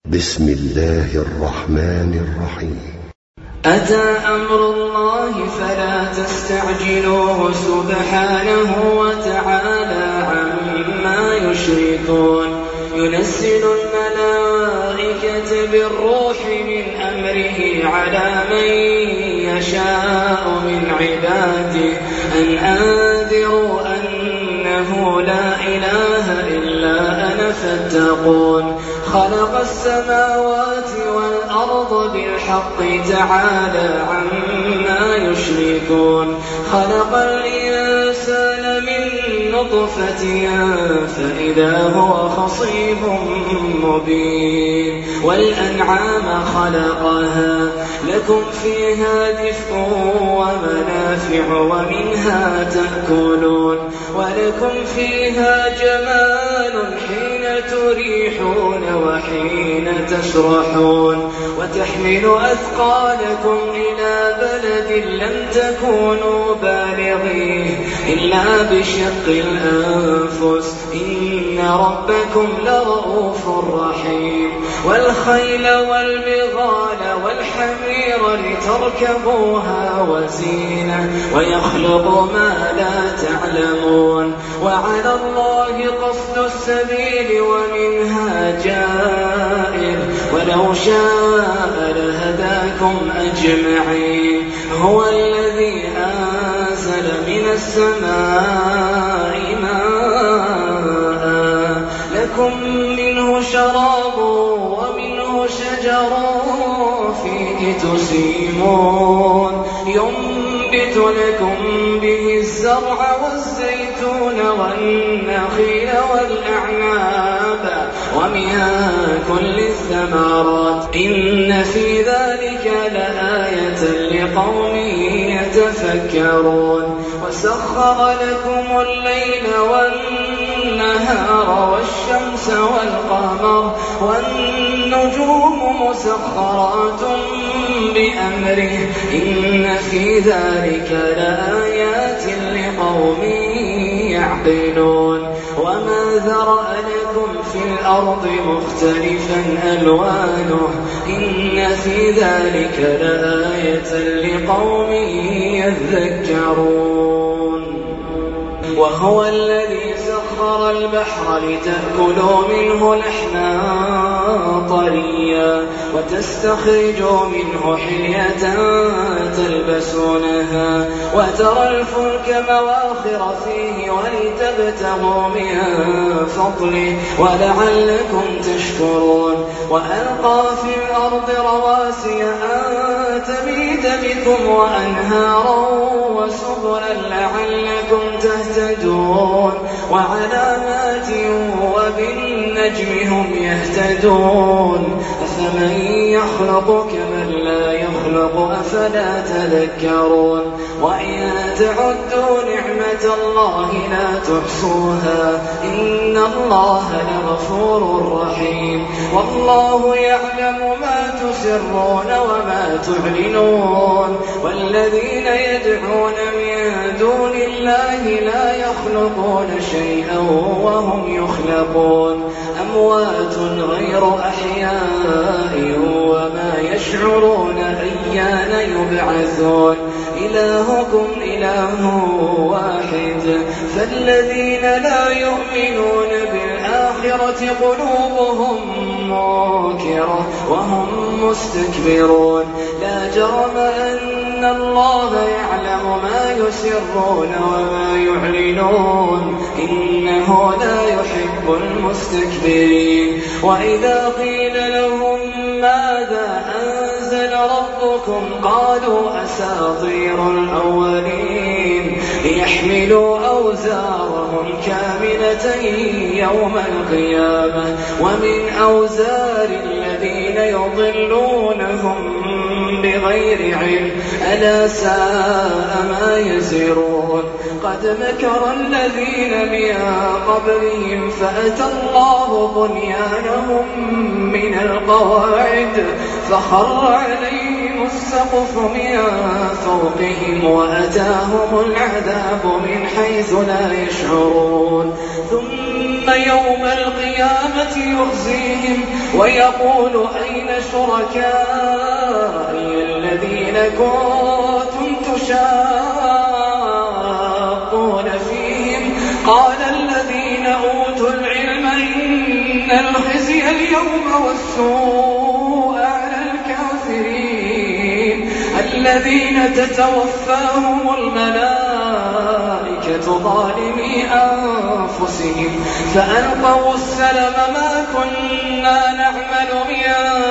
بسم الله الرحمن الرحيم. أتى أمر الله فلا تستعجلوه سبحانه وتعالى عما يشركون. ينزل الملائكة بالروح من أمره على من يشاء من عباده أن أنذروا أنه لا إله إلا أنا فاتقون. خلق السماوات والأرض بالحق تعالى عما يشركون. خلق الإنسان من نطفة فإذا هو خصيم مبين. والأنعام خلقها لكم فيها دفء ومنافع ومنها تأكلون ولكم فيها جمال حين تريحون وحين تسرحون. وتحمل أثقالكم إلى بلد لم تكونوا بالغيه إلا بشق الأنفس إن ربكم لرؤوف رحيم. والخيل والبغال والحمير لتركبوها وزينة ويخلق ما لا تعلمون. وعلى الله قصد السبيل ومنها جائر ولو شاء لهداكم أجمعين. هو الذي أنزل من السماء ماء لكم منه شراب ومنه شجر فيه تسيمون. ينبت لكم به الزرع والزيتون والنخيل والأعناب ومن كل الثمرات إن في ذلك لآية لقوم يتفكرون. وسخر لكم الليل والنهار والشمس والقمر والنجوم مسخرات بأمره إن في ذلك لآيات لقوم يعقلون. وما ذرأ لكم في الأرض مختلفا ألوانه إن في ذلك لآية لقوم يذكرون. وهو الذي سخر البحر لتأكلوا منه لحما طريا وتستخرجوا منه حلية تلبسونها وترى الفلك مواخر فيه ولتبتغوا من فضله ولعلكم تشكرون. وألقى في الأرض رواسي أن تميد بكم وأنهارا وسبلا لعلكم تهتدون. وعلامات وبالنجم هم يهتدون. أفمن يخلق كمن لا يخلق أفلا تذكرون. وإن تعدوا نعمة الله لا تحصوها إن الله لغفور رحيم. والله يعلم ما تسرون وما تعلنون. والذين يدعون من دون الله لا يخلقون شيئا وهم يخلقون أموات غير أحياء وما يشعرون أيان يبعثون. إلهكم إله واحد فالذين لا يؤمنون بالآخرة قلوبهم منكرة وهم مستكبرون. لا جرم أن الله يعلم ما يسرون وما يعلنون إنه لا يحب المستكبرين. وإذا قيل لهم ماذا أنزل ربكم قالوا أساطير الأولين ليحملوا أوزارهم كاملة يوم القيامة ومن أوزار الذين يضلونهم بغير علم ألا ساء ما يزرون. قد مكر الذين من قبلهم فأتى الله بنيانهم من القواعد فخر عليهم السقف من فوقهم وأتاهم العذاب من حيث لا يشعرون ثم يوم القيامة يخزيهم ويقول أين شركائي الذين كنتم تشاقون فيهم قال الذين أوتوا العلم إن الخزي اليوم والسوء على الكافرين الذين تتوفاهم الملائكة ظالمي أنفسهم فألقوا السلم ما كنا نعمل من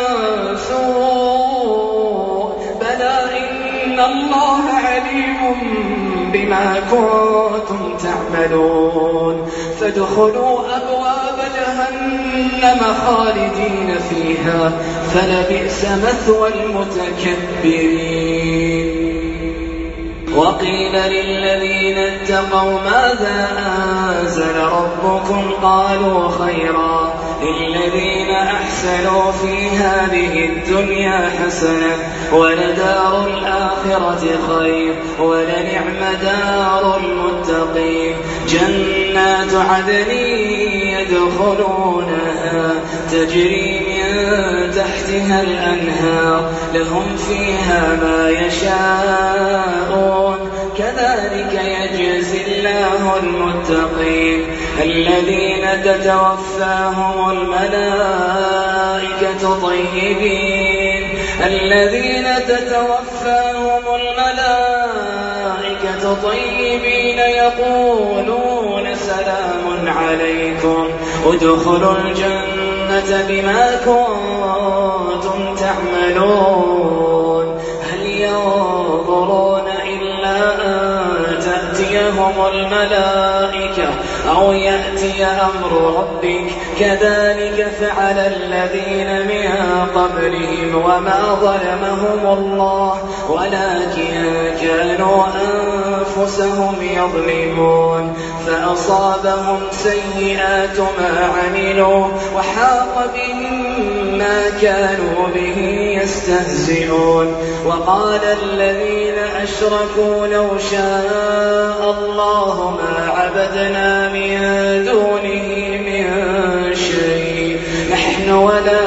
سوء بلى إن الله عليم بما كنتم تعملون فادخلوا أبواب جهنم خالدين فيها فلبئس مثوى المتكبرين وقيل للذين اتقوا ماذا أنزل ربكم قالوا خيرا للذين أحسنوا في هذه الدنيا حسنة ولدار الآخرة خير ولنعم دار المتقين جنات عدن يدخلونها تجري من تحتها الأنهار لهم فيها ما يشاءون كذلك يجزي الله المتقين الذين تتوفاهم الملائكة طيبين يقولون سلام عليكم ادخلوا الجنة بما كنتم تعملون هل ينظرون إلا أن تأتيهم الملائكة أو يأتي أمر ربك كذلك فعل الذين من قبلهم وما ظلمهم الله ولكن كانوا أنفسهم يظلمون فأصابهم سيئات ما عملوا وحاق بهم ما كانوا به يستهزئون وقال الذين أشركوا لو شاء الله ما عبدنا من دونه من شيء نحن ولا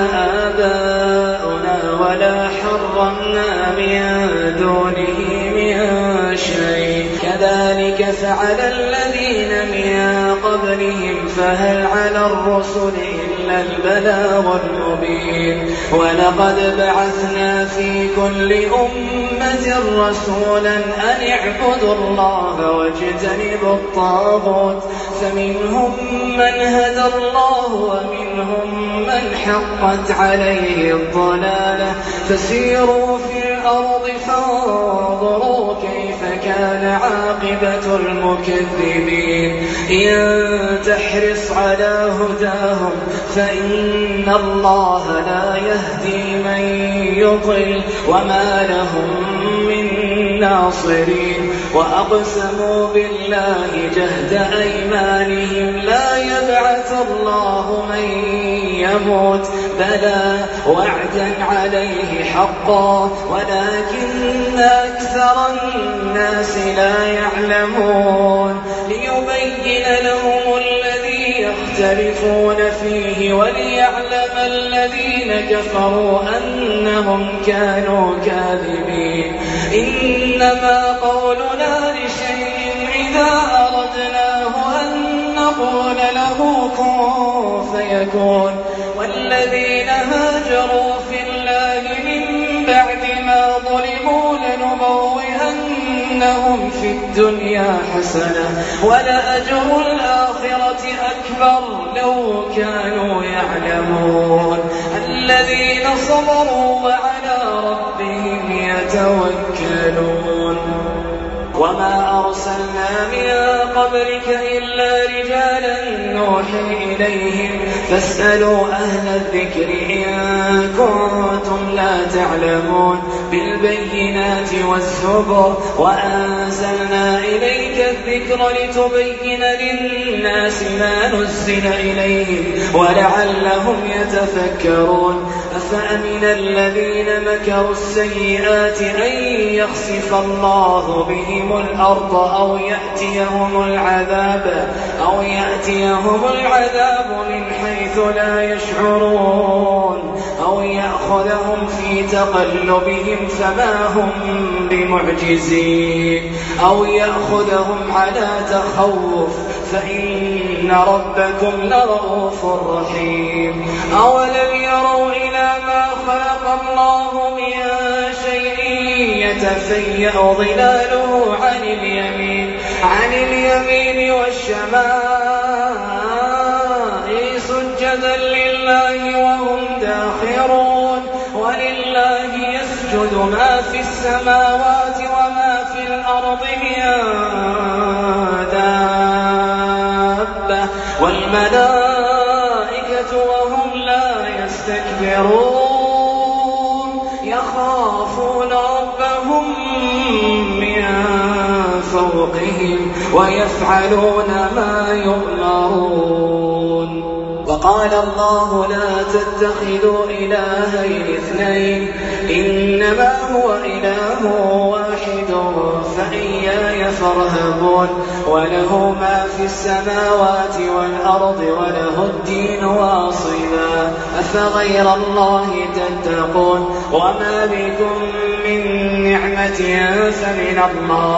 آباؤنا ولا حرمنا من دونه من شيء كذلك فعل الذين من قبلهم فهل على الرسل إلا البلاغ المبين ولقد بعثنا في كل أمة رسولا أن اعبدوا الله واجتنبوا الطاغوت فمنهم من هدى الله ومنهم من حقت عليه الضلالة فسيروا في الأرض فانظروا كيف كان عاقبة المكذبين إن تحرص على هداهم فإن الله لا يهدي من يضل وما لهم من ناصرين وأقسموا بالله جهد أيمانهم لا يبعث الله من يموت بلى وعدا عليه حقا ولكن أكثر الناس لا يعلمون ليبين لهم الذي يختلفون فيه وليعلم الذين كفروا أنهم كانوا كاذبين إنما قولنا لشيء إذا أردناه أن نقول له كن فيكون والذين هاجروا في الله من بعد ما ظلموا لنبوئنهم في الدنيا حسنة ولأجر الآخرة أكبر لو كانوا يعلمون الذين صبروا وعلى ربهم يتوكلون وما أرسلنا من قبلك إلا رجالا نوحي إليهم فاسألوا أهل الذكر إن كنتم لا تعلمون بالبينات والزبر وأنزلنا إليك الذكر لتبين للناس ما نزل إليهم ولعلهم يتفكرون أفأمن الذين مكروا السيئات أن يخسف الله بهم الأرض أو يأتيهم العذاب من حيث لا يشعرون أو يأخذهم في تقلبهم فما هم بمعجزين أو يأخذهم على تخوف فإن ربكم لرؤوف رحيم أولم يروا إلى ما خلق الله من شيء يتفيأ ظلاله عن اليمين والشمائل سجدا لله وهم داخرون ولله يسجد ما في السماوات وما في الأرض من دابة والملائكة وهم لا يستكبرون يخافون ربهم من فوقهم ويفعلون ما يؤمرون وقال الله لا تتخذوا إلهين اثنين إنما هو إله واحد فإياي فارهبون وله ما في السماوات والأرض وله الدين واصبا أفغير الله تتقون وما بكم من نعمة فمن الله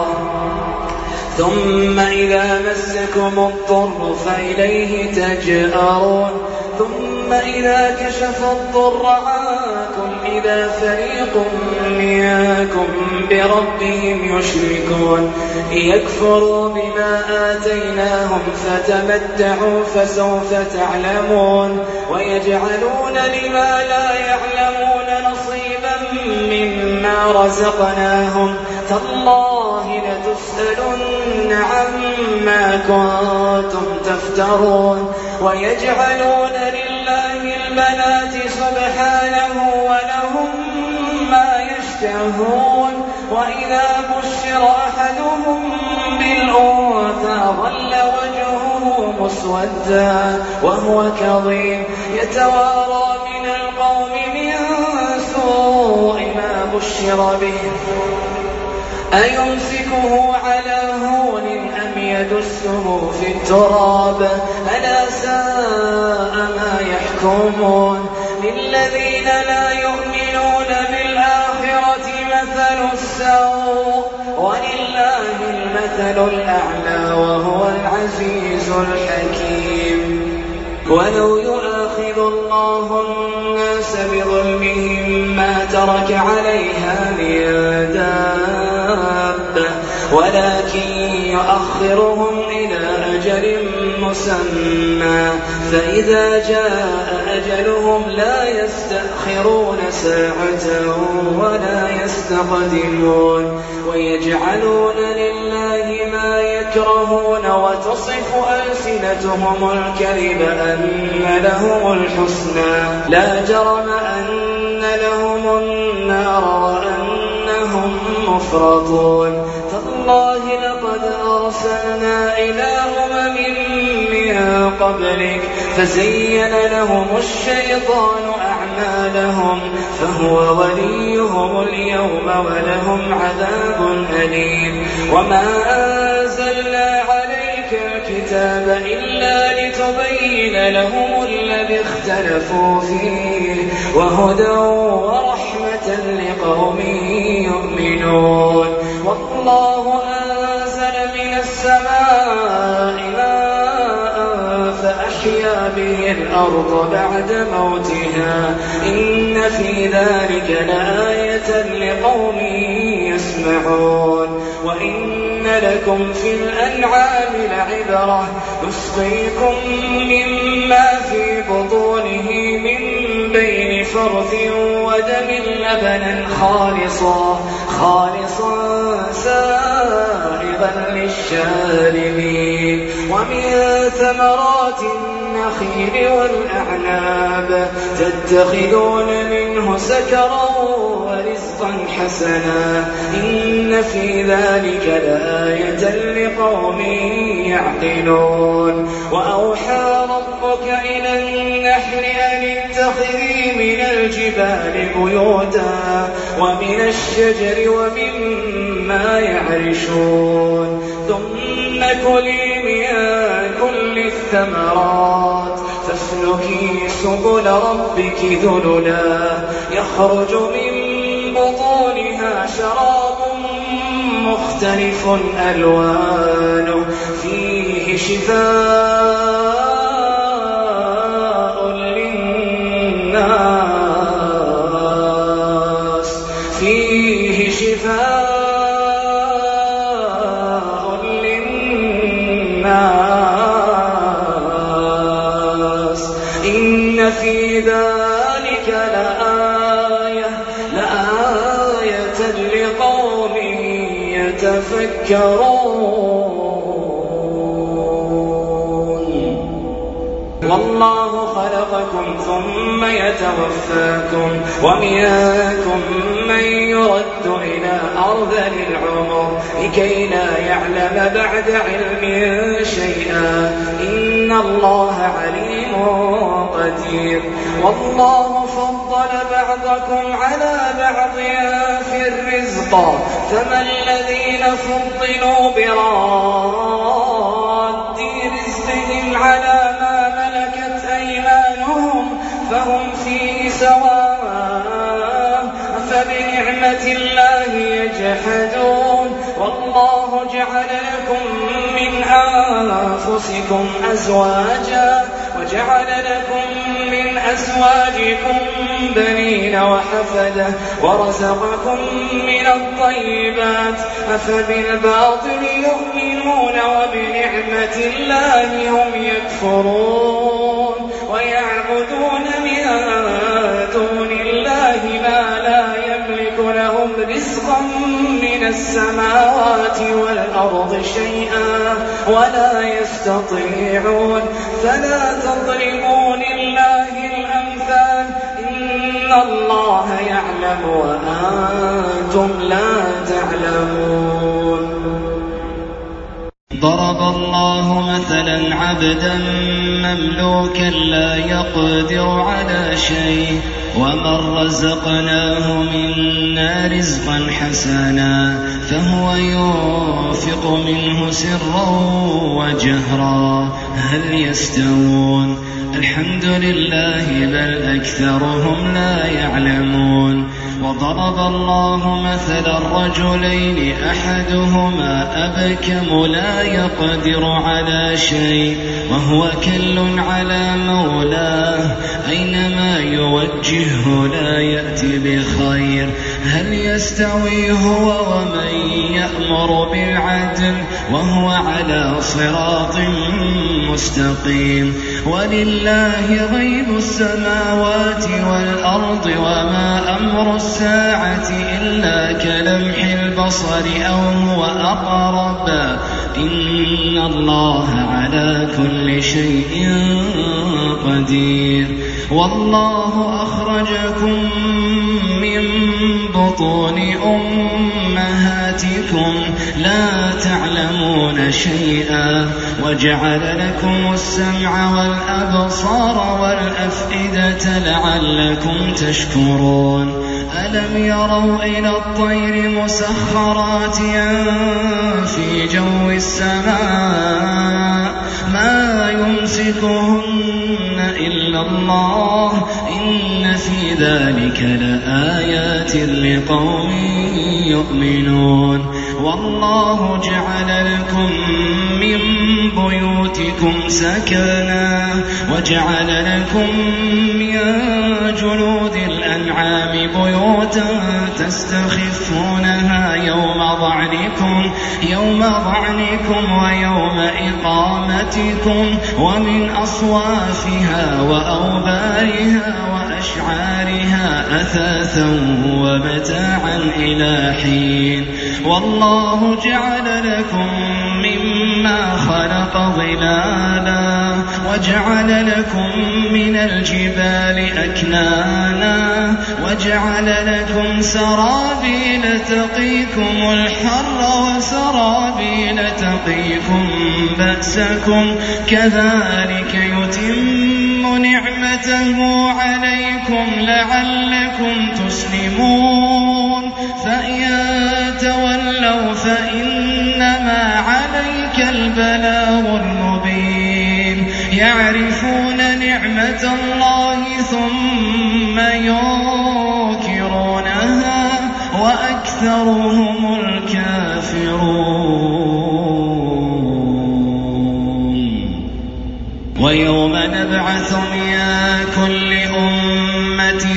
ثم إذا مسكم الضر فإليه تجأرون ثم إذا كشف الضر عنكم إذا فريق منكم بربهم يشركون يكفروا بما آتيناهم فتمتعوا فسوف تعلمون ويجعلون لما لا يعلمون نصيبا مما رزقناهم تالله لتسألن عما كنتم تفترون ويجعلون لله البنات سبحانه ولهم ما يشتهون وإذا بشر أحدهم بالأنثى ظل وجهه مسودا وهو كظيم يتوارى من القوم من سوء ما بشر به أيمسكه على هون أم يدسه في التراب ألا ساء ما يحكمون للذين لا يؤمنون بالآخرة مثل السوء ولله المثل الأعلى وهو العزيز الحكيم ولو يؤاخذ الله الناس بظلمهم ما ترك عليها من دابة ولكن يؤخرهم إلى أجل مسمى فإذا جاء أجلهم لا يستأخرون ساعة ولا يستقدمون ويجعلون لله ما يكرهون وتصف ألسنتهم الكذب أن لهم الحسنى لا جرم أن لهم النار وأنهم مفرطون تالله لقد أرسلنا إلى أمم من قبلك فزين لهم الشيطان أعمالهم فهو وليهم اليوم ولهم عذاب أليم وما أنزلنا عليك الكتاب إلا لتبين لهم الذي اختلفوا فيه وهدى ورحمة لقوم يؤمنون والله أنزل من السماء ماء فأحيا به الأرض بعد موتها إن في ذلك لآية لقوم يسمعون وإن لكم في الأنعام لعبرة نسقيكم مما في بطونه من بين فرث ودم لبنا خالصا سائغا سائغا للشاربين ومن ثمرات النخيل والأعناب تتخذون منه سكرا ورزقا حسنا إن في ذلك لآية لقوم يعقلون وأوحى ربك إلى النحل أن اتخذي من الجبال بيوتا ومن الشجر ومما يعرشون ثم كلي من كل الثمرات فاسلكي سبل ربك ذللا يخرج من بطونها شراب مختلف ألوانه فيه شفاء للناس إن في ذلك لآية لقوم يتفكرون والله خلقكم ثم يتوفاكم ومنكم من يرد إلى أرذل العمر لكي لا يعلم بعد علم شيئا إن الله عليم قدير والله فضل بعضكم على بعض في الرزق فما الذين فضلوا براد رزقهم على ما ملكت أيمانهم فهم فيه سواء فبنعمة الله يجحدون والله جعل لكم من أنفسكم أزواجا وجعل لكم من أزواجكم بنين وحفدة ورزقكم من الطيبات أفبالباطل يؤمنون وبنعمة الله هم يكفرون ويعبدون من دون الله ما لا يملك لهم رزقا من السماوات والأرض شيئا ولا يستطيعون فلا تضربوا لله الأمثال إن الله يعلم وأنتم لا تعلمون ضرب الله مثلا عبدا مملوكا لا يقدر على شيء ومن رزقناه منا رزقا حسنا فهو ينفق منه سرا وجهرا هل يستوون الحمد لله بل أكثرهم لا يعلمون وضرب الله مثلا رجلين أحدهما أبكم لا يقدر على شيء وهو كل على مولاه أينما يوجهه لا يأتي بخير هل يستوي هو ومن يأمر بالعدل وهو على صراط مستقيم ولله غيب السماوات والأرض وما أمر الساعة إلا كلمح البصر أو هو أقرب إن الله على كل شيء قدير والله أخرجكم من بطون أمهاتكم لا تعلمون شيئا وجعل لكم السمع والأبصار والأفئدة لعلكم تشكرون ألم يروا إلى الطير مسخرات في جو السماء ما يمسكهن إلا الله إن في ذلك لآيات لقوم يؤمنون والله جعل لكم من بيوتكم سكنا وجعل لكم من جلود الأنعام بيوتا تستخفونها يوم ضعنكم ويوم إقامتكم ومن أصوافها وأوبارها وأشعارها أثاثا ومتاعا إلى حين. والله جعل لكم مما خلق ظلالا وجعل لكم من الجبال أكنانا وجعل لكم سرابيل تقيكم الحر وسرابيل تقيكم بأسكم كذلك يتم نعمته عليكم لعلكم تسلمون. فإن تولوا فإنما عليك البلاغ المبين. يعرفون نعمة الله ثم ينكرونها وأكثرهم الكافرون. ويوم نبعث من كل أمة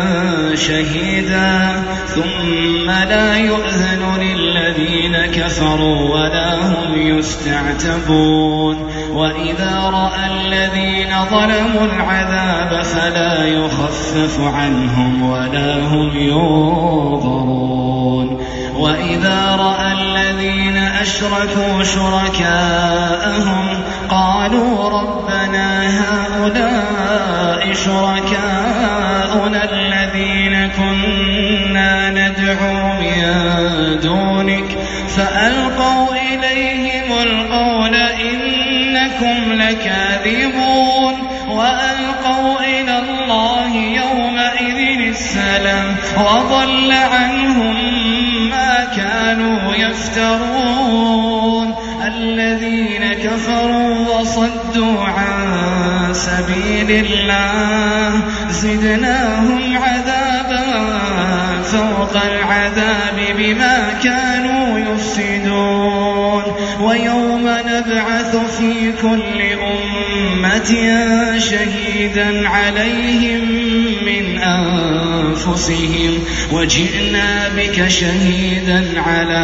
شهيدا ثم لا يؤذن للذين كفروا ولا هم يستعتبون. وإذا رأى الذين ظلموا العذاب فلا يخفف عنهم ولا هم ينظرون. وإذا رأى الذين أشركوا شركاءهم قالوا ربنا هؤلاء شركاؤنا الذين كنا ندعو من دونك فألقوا إليهم القول إنكم لكاذبون. وألقوا إلى الله يومئذ السلام وضل عنهم ما كانوا يفترون. الذين كفروا وصدوا عن سبيل الله زدناهم عذابا فوق العذاب بما كانوا يفسدون. ويوم نبعث في كل أمة شهيدا عليهم من أنفسهم وجئنا بك شهيدا على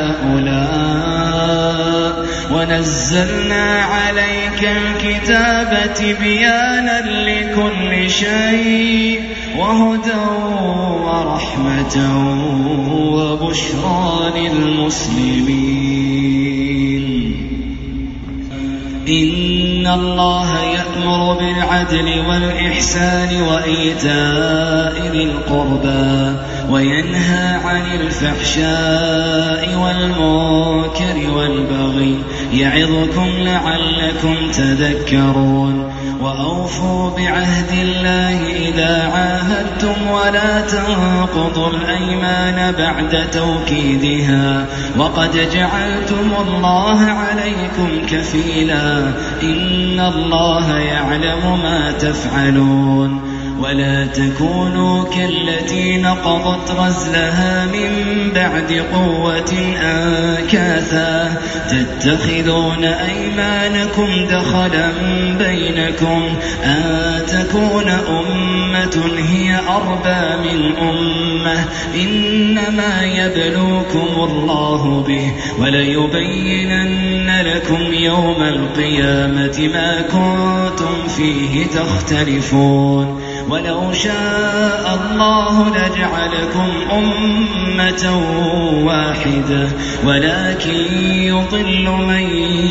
هؤلاء ونزلنا عليك الكتاب تبيانا لكل شيء وهدى ورحمة وبشرى للمسلمين. إن الله يأمر بالعدل والإحسان وإيتاء ذي القربى وينهى عن الفحشاء والمنكر والبغي يعظكم لعلكم تذكرون. وأوفوا بعهد الله إذا عاهدتم ولا تنقضوا الأيمان بعد توكيدها وقد جعلتم الله عليكم كفيلا إن الله يعلم ما تفعلون. ولا تكونوا كالتي نقضت غزلها من بعد قوة أنكاثا تتخذون أيمانكم دخلا بينكم أن تكون أمة هي أربى من أمة إنما يبلوكم الله به وليبينن لكم يوم القيامة ما كنتم فيه تختلفون. ولو شاء الله لجعلكم أمة واحدة ولكن يضل من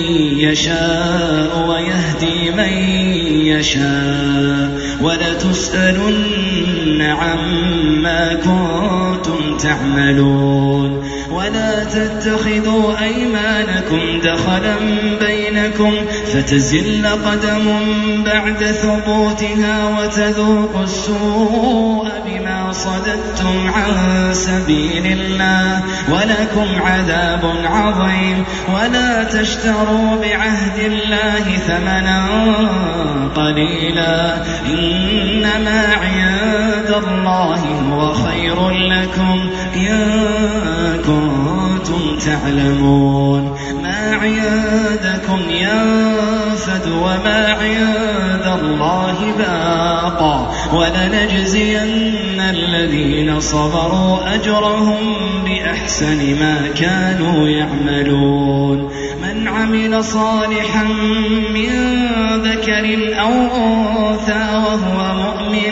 يشاء ويهدي من يشاء ولتسألن عما كنتم تعملون. ولا تتخذوا أيمانكم دخلا بينكم فتزل قدم بعد ثبوتها وتذوقوا السوء بما صددتم عن سبيل الله ولكم عذاب عظيم. ولا تشتروا بعهد الله ثمنا قليلا إنما عند الله هو خير لكم إن كنتم تعلمون. ما عندكم ينفد وما عند الله باق ولنجزين الذين صبروا أجرهم بأحسن ما كانوا يعملون. من عمل صالحا من ذكر أو أنثى وهو مؤمن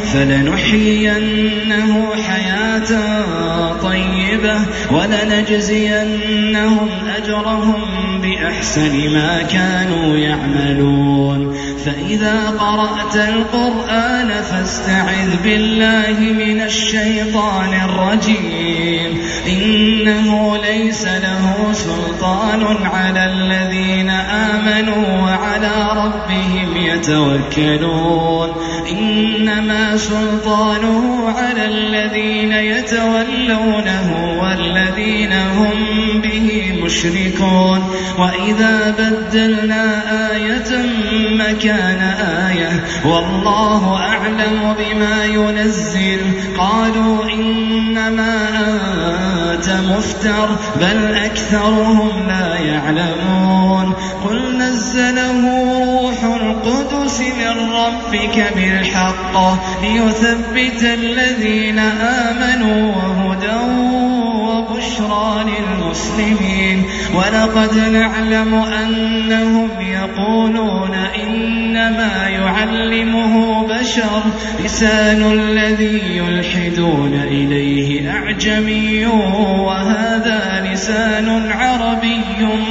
فلنحيينه حياة طيبة ولنجزينهم أجرهم بأحسن ما كانوا يعملون. فإذا قرأت القرآن فاستعذ بالله من الشيطان الرجيم إنه ليس له سلطان على الذين آمنوا وعلى ربهم يتوكلون إنما سلطانه على الذين يتولونه والذين هم به مشركون. وإذا بدلنا آية مكان آية والله أعلم بما ينزل قالوا إنما أنت مفتر بل أكثرهم لا يعلمون. قل نزله روح القدس من ربك بالحق ليثبت الذين آمنوا وهدى وبشرى للمسلمين. ولقد نعلم أنهم يقولون إنما يعلمه بشر لسان الذي يلحدون إليه أعجمي وهذا لسان عربي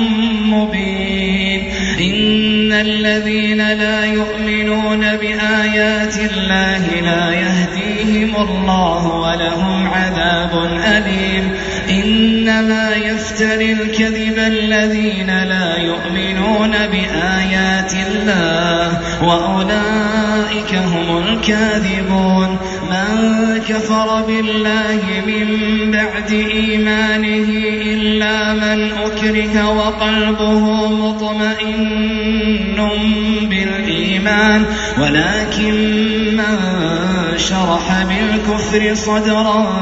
مبين. إن الذين لا يؤمنون بآيات الله لا يهديهم الله ولهم عذاب أليم. إنما يفتري الكذب الذين لا يؤمنون بآيات الله وأولئك هم الكاذبون. من كفر بالله من بعد إيمانه إلا من أكره وقلبه مطمئن بالإيمان ولكن من شرح بالكفر صدرا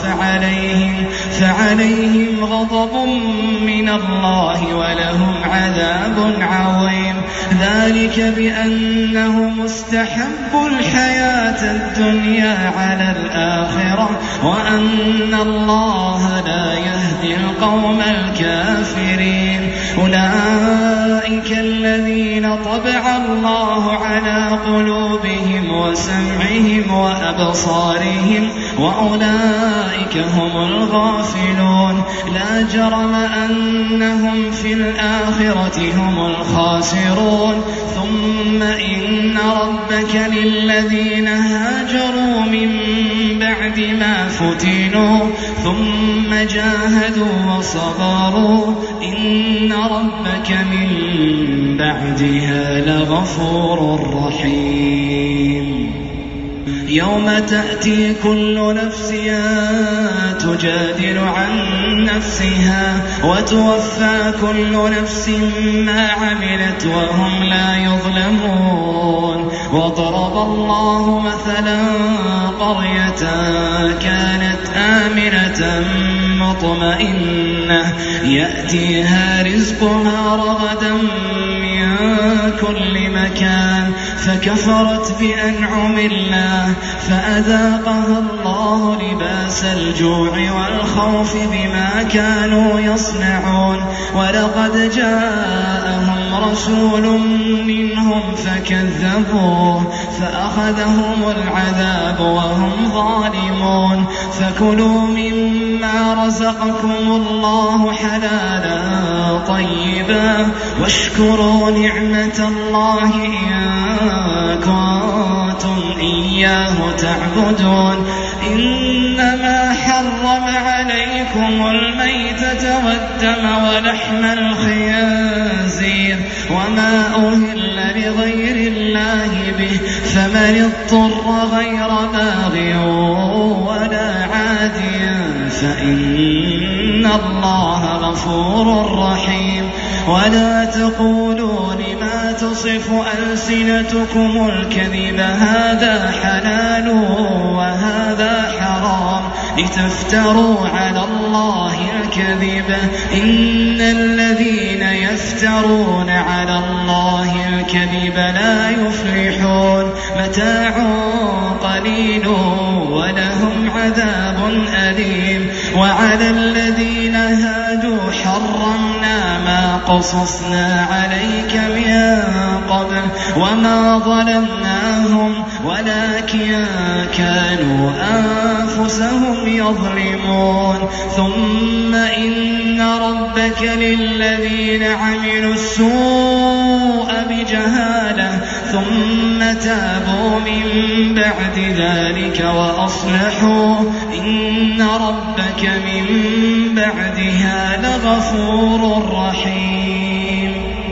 فعليهم غضب من الله ولهم عذاب عظيم. ذلك بأنه مستحب الحياة الدنيا على الآخرة وأن الله لا يهدي القوم الكافرين. أولئك الذين طبع الله على قلوبهم وسمعهم وأبصارهم وأولئك هم الغافلون. لا جرم أنهم في الآخرة هم الخاسرون. ثم إن ربك للذين هاجروا من بعد ما فتنوا ثم جاهدوا وصبروا إن ربك من بعدها لغفور رحيم. يوم تأتي كل نفس تجادل عن نفسها وتوفى كل نفس ما عملت وهم لا يظلمون. وضرب الله مثلا قرية كانت آمنة مطمئنة يأتيها رزقها رغدا من كل مكان فكفرت بأنعم الله فأذاقها الله لباس الجوع والخوف بما كانوا يصنعون. ولقد جاءهم رسول منهم فكذبوه فأخذهم العذاب وهم ظالمون. فكلوا مما رزقكم الله حلالا طيبا واشكروا نعمة الله إن كنتم إياه تعبدون. إنما حرم عليكم الميتة والدم ولحم الخنزير وما أهل لغير الله به فمن اضطر غير باغ ولا عاد فإن الله غفور رحيم. ولا تقولوا لما تصف ألسنتكم الكذب هذا حلال وهذا حرام لتفتروا على الله الكذب. إن الذين يفترون على الله الكذب لا يفلحون. متاع قليل ولهم عذاب أليم. وعلى الذين هادوا حرمنا ما قصصنا عليك من قبل وما ظلمناهم ولكن كانوا أنفسهم يظلمون ثم إن ربك للذين عملوا السوء بجهالة ثم تابوا من بعد ذلك وأصلحوا إن ربك من بعدها لغفور رحيم.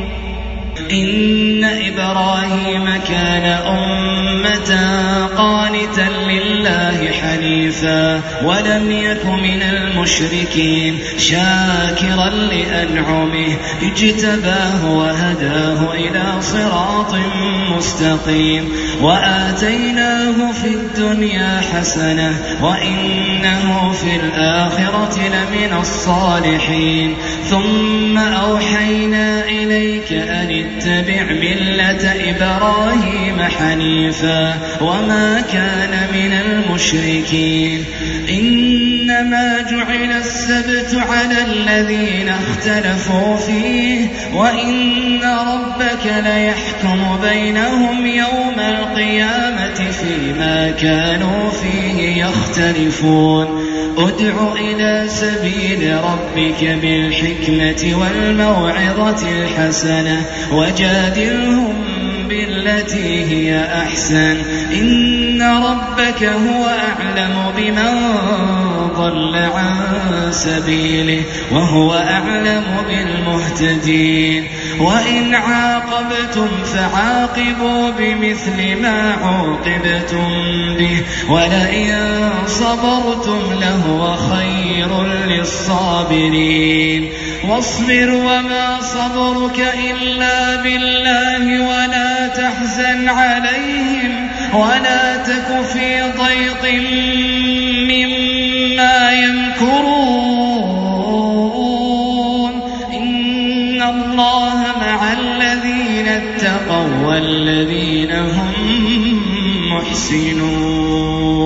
إن إبراهيم كان أمة قانتا لله حنيفا ولم يك من المشركين شاكرا لأنعمه اجتباه وهداه إلى صراط مستقيم وآتيناه في الدنيا حسنة وإنه في الآخرة لمن الصالحين ثم أوحينا إليك أن اتبع ملة إبراهيم حنيفا وما كان من المشركين إنما جعل السبت على الذين اختلفوا فيه وإن ربك ليحكم بينهم يوم القيامة فيما كانوا فيه يختلفون ادع إلى سبيل ربك بالحكمة والموعظة الحسنة وجادلهم بالتي هي أحسن إن ربك هو أعلم بمن ضل عن سبيله وهو أعلم بالمهتدين وإن عاقبتم فعاقبوا بمثل ما عوقبتم به ولئن صبرتم لهو خير للصابرين واصبر وما صبرك إلا بالله ولا تحزن عليهم ولا تك في ضيق مما يمكرون إن الله مع الذين اتقوا والذين هم محسنون.